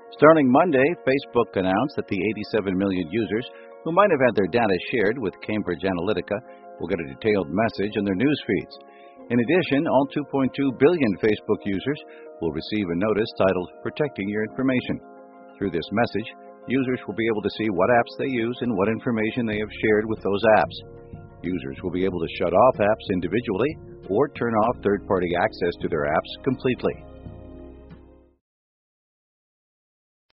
Starting Monday, Facebook announced that the 87 million users who might have had their data shared with Cambridge Analytica will get a detailed message in their news feeds. In addition, all 2.2 billion Facebook users will receive a notice titled Protecting Your Information. Through this message, users will be able to see what apps they use and what information they have shared with those apps. Users will be able to shut off apps individually or turn off third-party access to their apps completely.